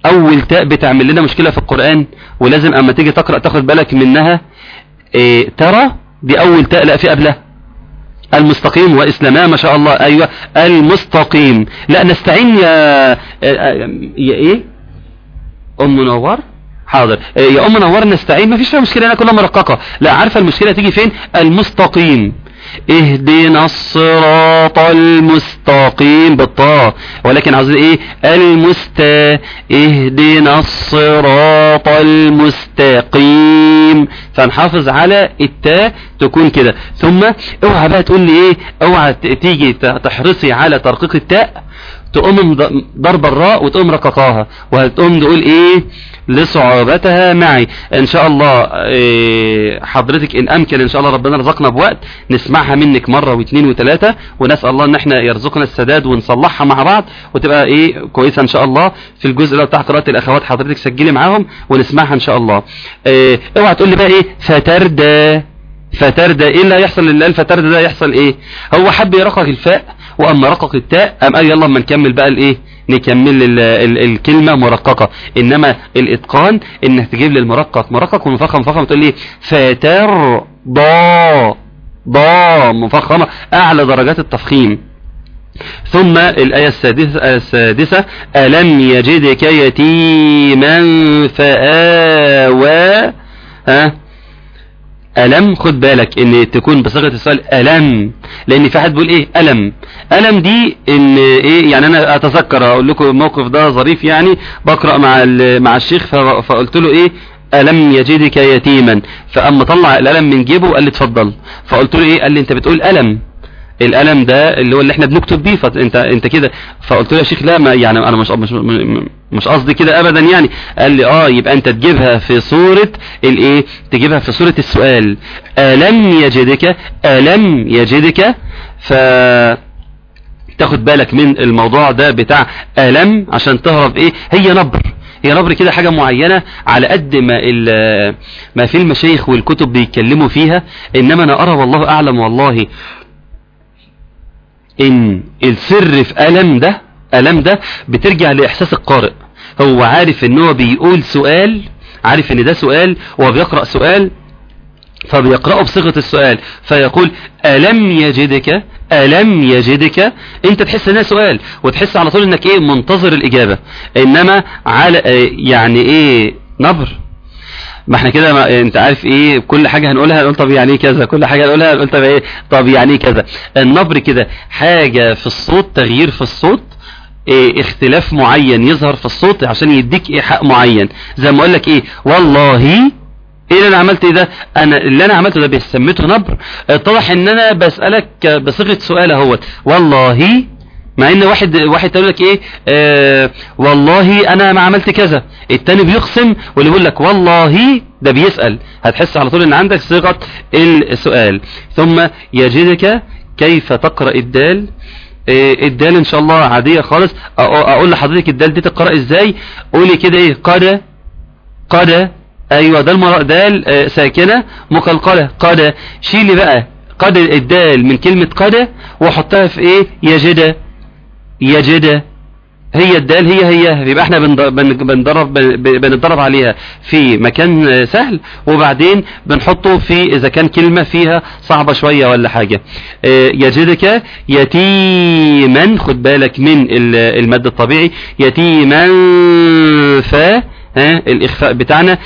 اول تاء بتعمل لنا مشكلة في القرآن، ولازم اما تيجي تقرأ تاخد بالك منها. إيه ترى دي اول تاء، لا في قبلها المستقيم واسلامها ما شاء الله. ايوه المستقيم. لا نستعين يا يا ايه ام منور، حاضر يا ام منور نستعين، ما فيش فيها مشكلة، انا كلها مرققة. لا عارفة المشكلة تيجي فين؟ المستقيم. اهدنا الصراط المستقيم بالطاء، ولكن عاوزين ايه؟ المستا اهدنا الصراط المستقيم، فنحافظ على التاء تكون كده. ثم اوعى بقى تقول لي ايه، اوعى تيجي تحرصي على ترقيق التاء تقوم ضرب الراء وتقوم رققاها، وهتقوم تقول ايه لصعوبتها معي. ان شاء الله إيه حضرتك ان امكن ان شاء الله ربنا رزقنا بوقت نسمعها منك مرة واثنين وثلاثة، ونسأل الله ان احنا يرزقنا السداد ونصلحها مع بعض وتبقى ايه كويسة ان شاء الله. في الجزء اللي بتاع قراءة الاخوات حضرتك سجلي معاهم ونسمعها ان شاء الله. إيه اوعى تقول لي بقى ايه فتردى فتردى، ايه اللي هيحصل لله الفتردى ده؟ يحصل ايه؟ هو حب يرقق الفاء واما رقق التاء ام قال يلا اما نكمل بقى الايه، نكمل ال ال الكلمة مرققة. انما الاتقان انك تجيب لي المرقق مرقق ومفخم مفخم، تقول لي فتر ضا ضا مفخمة اعلى درجات التفخيم. ثم الآية السادسة, السادسة ألم يجدك يتيما فآوى. ها ألم، خد بالك ان تكون بصيغة السؤال ألم، لان في حد بيقول ايه ألم. ألم دي ان ايه يعني، انا اتذكر اقول لكم الموقف ده ظريف يعني، بقرأ مع مع الشيخ فقلت له ايه ألم يجدك يتيما، فاما طلع الألم من جيبه وقال لي اتفضل، فقلت له ايه، قال لي انت بتقول ألم، الألم ده اللي هو اللي احنا بنكتب بيه، فانت انت كده. فقلت له يا شيخ لا، ما يعني انا مش مش مش قصدي كده ابدا يعني. قال لي اه يبقى انت تجيبها في صورة الايه، تجيبها في صورة السؤال ألم يجدك، ألم يجدك. ف تاخد بالك من الموضوع ده بتاع ألم عشان تهرب ايه، هي نبر، هي نبر كده حاجة معينة على قد ما ما في المشايخ والكتب بيتكلموا فيها. انما انا ارى والله اعلم والله ان السر في ألم ده، ألم ده بترجع لإحساس القارئ. هو عارف ان هو بيقول سؤال، عارف ان ده سؤال وهو بيقرأ سؤال، فبيقرأه بصيغة السؤال، فيقول ألم يجدك، ألم يجدك. انت تحس انها سؤال وتحس على طول انك ايه منتظر الإجابة. انما على يعني ايه نبر، ما احنا كده ما انت عارف ايه، كل حاجة هنقولها هنقول طب يعني كذا، كل حاجة هنقولها هنقول طب ايه، طب يعني كذا. النبر كده حاجة في الصوت، تغيير في الصوت، ايه اختلاف معين يظهر في الصوت عشان يديك ايه حق معين. زي ما اقول لك ايه والله، ايه اللي انا عملت ايه ده، انا اللي انا عملته ده بيسميته نبر. اتضح ان انا بسألك بصيغة سؤال اهوت والله، مع ان واحد واحد تقول لك ايه آه والله انا ما عملت كذا، التاني بيقسم واللي يقول لك والله ده بيسأل، هتحس على طول ان عندك صيغة السؤال. ثم يجدك كيف تقرأ الدال. آه الدال ان شاء الله عادية خالص. اقول لحضرتك الدال دي تقرأ ازاي، قولي كده ايه قد قد، ايوه ده المرأة دال آه ساكنة مقلقلة قد. شيلي بقى قد الدال من كلمة قد وحطها في ايه يجد، يجد هي الدال هي هي، يبقى احنا بندرب بندرب عليها في مكان سهل، وبعدين بنحطه في اذا كان كلمة فيها صعبة شوية ولا حاجة. يجدك يتيما، خد بالك من المد الطبيعي، يتيما فا، ها الاخفاء بتاعنا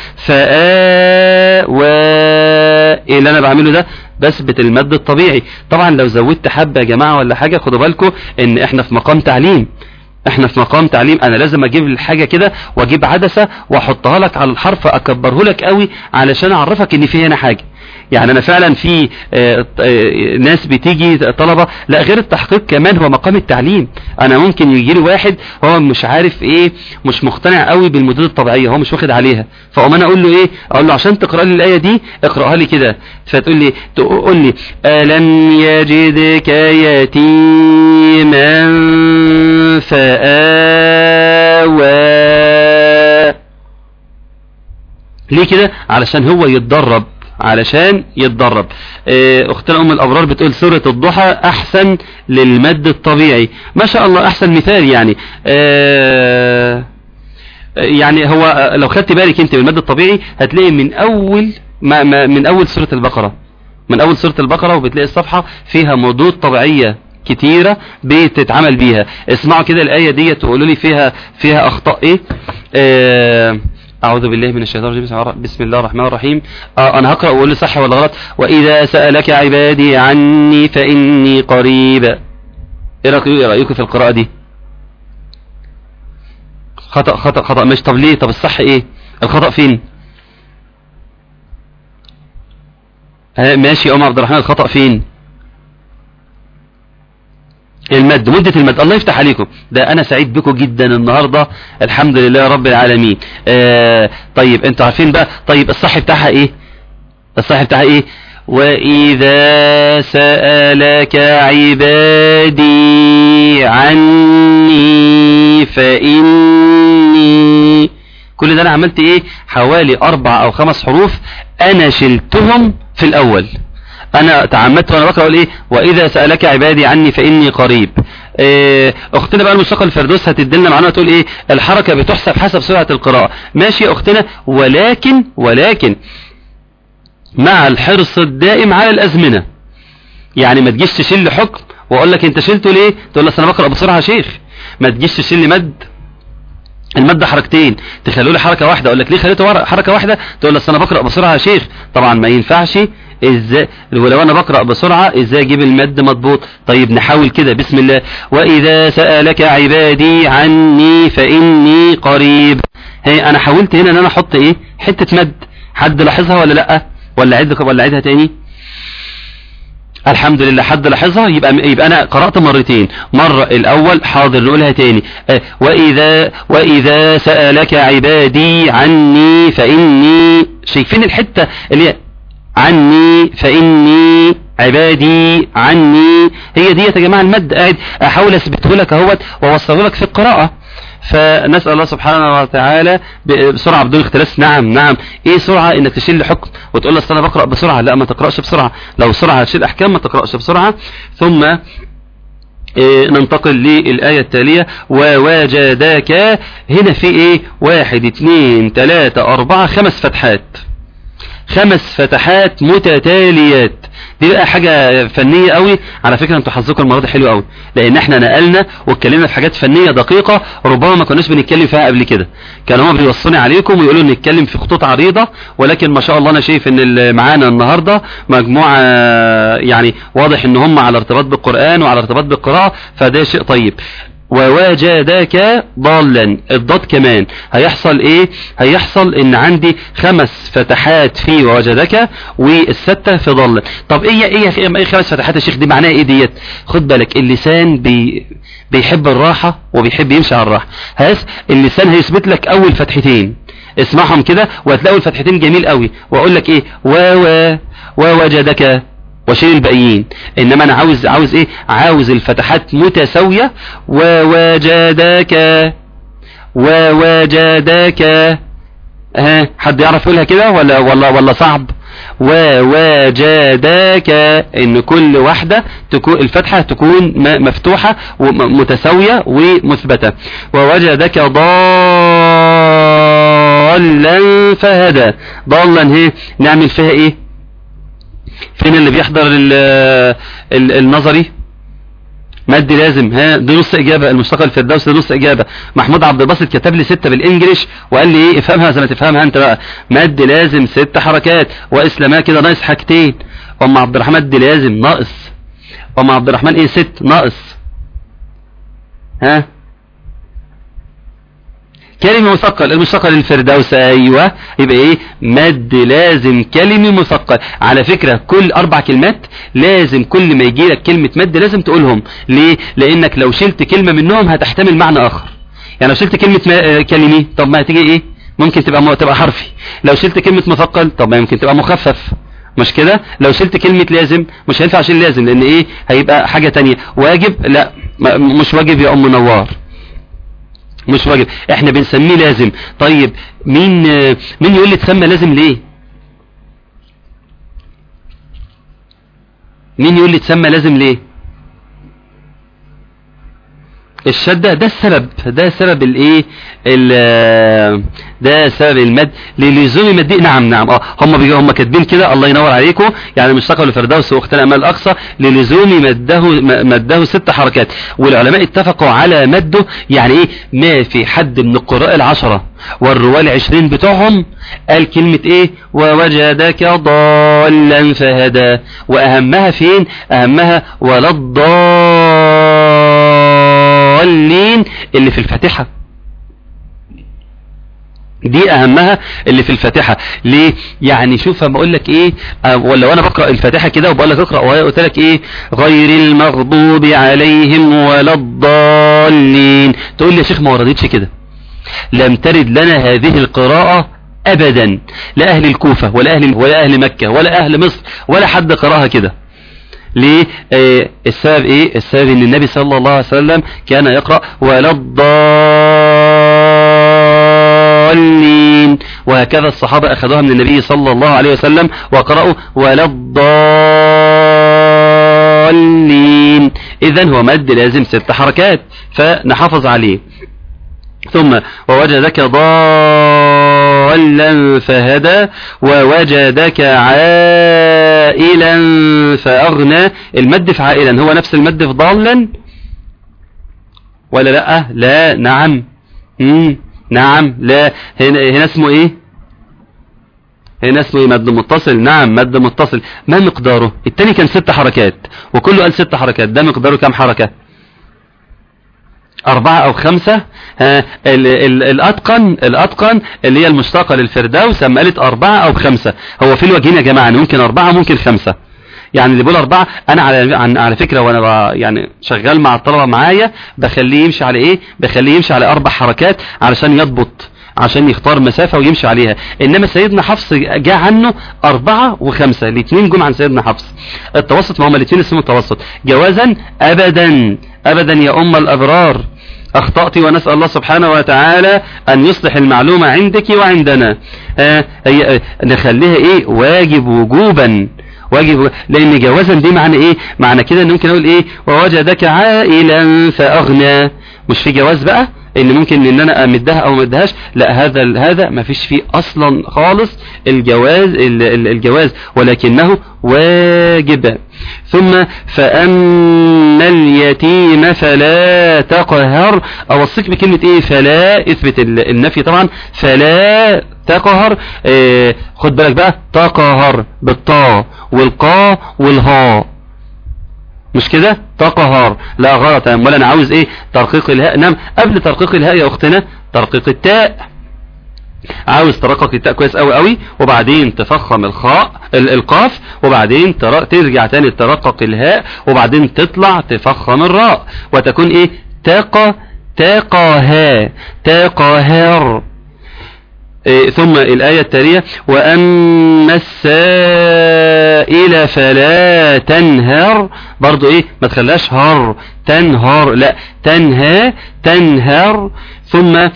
فا و، ايه اللي انا بعمله ده بثبت المد الطبيعي. طبعا لو زودت حبة يا جماعة ولا حاجة خدوا بالكم ان احنا في مقام تعليم، احنا في مقام تعليم، انا لازم اجيب الحاجة كده واجيب عدسة واحطها لك على الحرف اكبره لك قوي علشان اعرفك ان في هنا حاجة. يعني انا فعلا في آآ آآ ناس بتيجي طلبة، لا غير التحقيق كمان هو مقام التعليم. انا ممكن يجي لي واحد هو مش عارف ايه، مش مقتنع قوي بالمدود الطبيعية، هو مش واخد عليها، فاقوم انا اقول له ايه، اقول له عشان تقرأ لي الآية دي اقرأها لي كده، فتقول لي تقول لي ألم يجدك يتيما فآوى. ليه كده؟ علشان هو يتدرب، علشان يتدرب. اختنا ام الابرار بتقول سورة الضحى احسن للمد الطبيعي، ما شاء الله احسن مثال يعني. اه يعني هو لو خدت بالك انت بالمد الطبيعي هتلاقي من اول ما ما من اول سورة البقرة من اول سورة البقرة وبتلاقي الصفحة فيها مدود طبيعية كتيرة بتتعمل بيها. اسمعوا كده الآية دي تقولوا لي فيها فيها اخطاء ايه. اه اعوذ بالله من الشيطان الرجيم بسم الله الرحمن الرحيم. اه انا هقرأ واقول لي صح ولا غلط. واذا سألك عبادي عني فاني قريب. ايه رأيكم في القراءة دي؟ خطأ خطأ خطأ. مش طب ليه؟ طب الصح ايه؟ الخطأ فين؟ ها ماشي يا ام عبد الرحمن الخطأ فين؟ المد، مدة المد. الله يفتح عليكم، ده انا سعيد بكم جدا النهاردة الحمد لله رب العالمين. آه طيب انتوا عارفين بقى. طيب الصح بتاعها ايه؟ الصح بتاعها ايه؟ وإذا سألك عبادي عني فإني. كل ده انا عملت ايه؟ حوالي اربع او خمس حروف انا شلتهم في الاول. انا تعمدت وانا بقرأ اقول ايه؟ واذا سألك عبادي عني فاني قريب. إيه اختنا بقى المشتقة الفردوس هتدلنا معنا تقول ايه؟ الحركة بتحسب حسب سرعة القراءة. ماشي يا اختنا، ولكن ولكن مع الحرص الدائم على الازمنة. يعني ما تجيش تشيل حكم واقول لك انت شلته ليه؟ تقول لي انا بقرأ بسرعة يا شيخ. ما تجيش تشيل مد المد حركتين تخلوا لي حركة واحدة اقول لك ليه خليته حركة واحدة؟ تقول لي انا بقرأ بسرعة يا شيخ. طبعا ما ينفعش. ازاي ولو انا بقرأ بسرعة ازاي اجيب المد مضبوط؟ طيب نحاول كده. بسم الله. واذا سألك عبادي عني فاني قريب. هي انا حاولت هنا ان انا احط ايه؟ حتة مد. حد لاحظها ولا لا؟ ولا عيد ولا عيدها تاني؟ الحمد لله حد لاحظها. يبقى يبقى انا قرأت مرتين. مرة الاول حاضر نقولها تاني. اه واذا واذا سألك عبادي عني فاني. شايفين الحتة اللي عني فاني عبادي عني؟ هي دي يا جماعة المد. قاعد احاول اثبته لك اهوت واوصله لك في القراءة. فنسأل الله سبحانه وتعالى بسرعة بدون اختلاس. نعم نعم. ايه سرعة انك تشيل حكم وتقول لي انا بقرأ بسرعة؟ لا ما تقرأش بسرعة. لو سرعة هتشيل احكام ما تقرأش بسرعة. ثم إيه ننتقل للآية التالية. ووجدك. هنا في ايه؟ واحد اثنين ثلاثة اربعة خمس فتحات. خمس فتحات متتاليات. دي بقى حاجة فنية قوي على فكرة. انتوا حظكم المرة دي حلو قوي لان احنا نقلنا واتكلمنا في حاجات فنية دقيقة ربما ما كناش بنتكلم فيها قبل كده. كانوا هم بيوصوني عليكم ويقولوا نتكلم في خطوط عريضة، ولكن ما شاء الله انا شايف ان اللي معانا النهاردة مجموعة يعني واضح ان هم على ارتباط بالقرآن وعلى ارتباط بالقراءة، فده شيء طيب. ووجدك ضالا. الضاد كمان هيحصل ايه؟ هيحصل ان عندي خمس فتحات في ووجدك والستة في ضالا. طب ايه ايه ايه خمس فتحات يا شيخ؟ دي معناها ايه ديت؟ خد بالك اللسان بي بيحب الراحة وبيحب يمشي على الراحة. هاس اللسان هيثبت لك اول فتحتين اسمعهم كده وهتلاقوا الفتحتين جميل قوي. واقول لك ايه؟ و ووجدك وشيل الباقيين. انما انا عاوز عاوز ايه؟ عاوز الفتحات متساوية. ووجدك ووجدك. ها حد يعرف يقولها كده ولا ولا ولا صعب؟ ووجدك ان كل واحدة تكون الفتحة تكون مفتوحة ومتساوية ومثبتة. ووجدك ضالا فهدى. ضالا هي نعمل فيها ايه؟ فين اللي بيحضر ال ال النظري؟ مد لازم. ها دي نص اجابة. المشتقة الفردوس دي نص اجابة. محمود عبد الباسط كتب لي ستة بالانجليش وقال لي ايه افهمها زي ما تفهمها انت بقى. مد لازم ست حركات. واسلامها كده ناقص حاجتين. ام عبد الرحمن مد لازم ناقص. ام عبد الرحمن ايه؟ ست ناقص. ها كلمة مثقل. المثقل الفردوس ايوه. يبقى ايه؟ مد لازم كلمة مثقل. على فكرة كل اربع كلمات لازم كل ما يجي لك كلمة مد لازم تقولهم. ليه؟ لانك لو شلت كلمة منهم هتحتمل معنى اخر. يعني لو شلت كلمة كلمة طب ما هتيجي ايه؟ ممكن تبقى تبقى حرفي. لو شلت كلمة مثقل طب ما يمكن تبقى مخفف. مش كده؟ لو شلت كلمة لازم مش هينفع اشيل لازم لان ايه؟ هيبقى حاجة تانية. واجب لا مش واجب يا ام نوار، مش واجب. احنا بنسميه لازم. طيب مين مين يقول لي تسمى لازم ليه؟ مين يقول لي تسمى لازم ليه؟ الشدة ده السبب، ده سبب الايه، ده سبب المد للزوم مد. نعم نعم اه هم هم كاتبين كده، الله ينور عليكم، يعني مشتق لفردوس واختنا امال الاقصى للزوم مده مده ست حركات. والعلماء اتفقوا على مده، يعني ايه، ما في حد من القراء العشرة والرواه العشرين بتوعهم قال كلمة ايه، ووجدك ضالا فهدى. واهمها فين، اهمها ولا الضالين اللي في الفاتحة، دي اهمها اللي في الفاتحة. ليه؟ يعني شوف لما اقول لك ايه، ولا وانا بقرأ الفاتحة كده وبقول لك اقرأ، وقلت لك ايه، غير المغضوب عليهم ولا الضالين، تقول لي يا شيخ ما وردتش كده. لم ترد لنا هذه القراءة ابدا، لا اهل الكوفة ولا اهل ولا اهل مكة ولا اهل مصر ولا حد قراها كده. ليه؟ آه السبب ايه؟ السبب ان النبي صلى الله عليه وسلم كان يقرأ ولا الضالين، وهكذا الصحابة اخذوها من النبي صلى الله عليه وسلم وقرأوا ولا الضالين. اذن هو مد لازم ست حركات فنحافظ عليه. ثم ووجدك ضالا فهدى ووجدك عائلا فأغنى. المد في عائلا هو نفس المد في ضالا ولا لا؟ لا نعم مم. نعم لا. هنا, هنا اسمه ايه، هنا اسمه ايه، مد متصل. نعم مد متصل. ما مقداره؟ التاني كان ست حركات وكله قال ست حركات، ده مقداره كم حركة؟ أربعة أو خمسة. ها ال ال الأتقن الأتقن اللي هي المشتقة للفردوس لما قالت أربعة أو خمسة. هو في الوجهين يا جماعة، ممكن أربعة ممكن خمسة. يعني اللي بيقول أربعة أنا على على فكرة وأنا يعني شغال مع الطلبة معايا بخليه يمشي على إيه؟ بخليه يمشي على أربع حركات علشان يضبط، عشان يختار مسافة ويمشي عليها. إنما سيدنا حفص جاء عنه أربعة وخمسة، الاثنين جم عن سيدنا حفص. التوسط، ما هم الاثنين اسمهم التوسط. جوازا أبدا أبدا يا أم الأبرار، أخطأت ونسأل الله سبحانه وتعالى أن يصلح المعلومة عندك وعندنا. آه هي نخليها إيه، واجب وجوبا، واجب، لأن جوازا دي معنى إيه، معنى كده إن ممكن أقول إيه ووجدك عائلا فأغنى، مش في جواز بقى ان ممكن ان انا امدها او مدهاش، لا هذا هذا ما فيش فيه اصلا خالص الجواز الجواز ولكنه واجب. ثم فأما اليتيم فلا تقهر. اوصيك بكلمة ايه، فلا، اثبت النفي طبعا، فلا تقهر. اه خد بالك بقى، تقهر بالطاء والقاء والهاء، مش كده تقهر، لا غلط. ولا انا عاوز ايه، ترقيق الهاء. نعم قبل ترقيق الهاء يا اختنا ترقيق التاء، عاوز ترقق التاء كويس قوي قوي، وبعدين تفخم الخاء القاف، وبعدين ترجع تاني ترقق الهاء، وبعدين تطلع تفخم الراء، وتكون ايه، تاقى تاقاها تاقاهر. إيه ثم الآية التالية وأما السائل فلا تنهر، برضو ايه ما تخليهاش هر تنهر، لا تنهى تنهر. ثم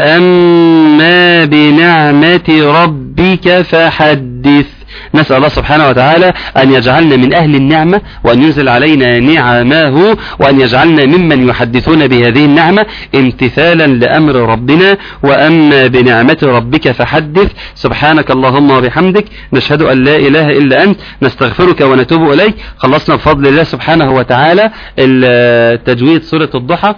وأما بنعمة ربك فحدث. نسأل الله سبحانه وتعالى أن يجعلنا من أهل النعمة، وأن ينزل علينا نعمه، وأن يجعلنا ممن يحدثون بهذه النعمة امتثالا لأمر ربنا. وأما بنعمة ربك فحدث. سبحانك اللهم وبحمدك، نشهد أن لا إله إلا أنت، نستغفرك ونتوب إليك. خلصنا بفضل الله سبحانه وتعالى التجويد سورة الضحى.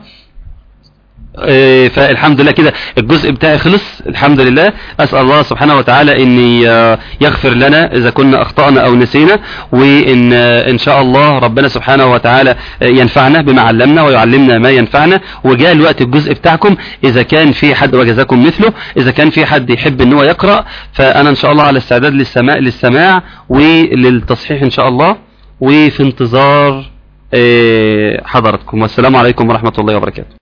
فالحمد لله كده الجزء بتاعي خلص الحمد لله. أسأل الله سبحانه وتعالى أن يغفر لنا إذا كنا أخطأنا أو نسينا، وإن إن شاء الله ربنا سبحانه وتعالى ينفعنا بما علمنا ويعلمنا ما ينفعنا. وجاء الوقت الجزء بتاعكم، إذا كان في حد وجزاكم مثله، إذا كان في حد يحب أن هو يقرأ، فأنا إن شاء الله على استعداد للسماع للسماع وللتصحيح إن شاء الله، وفي انتظار حضراتكم. والسلام عليكم ورحمة الله وبركاته.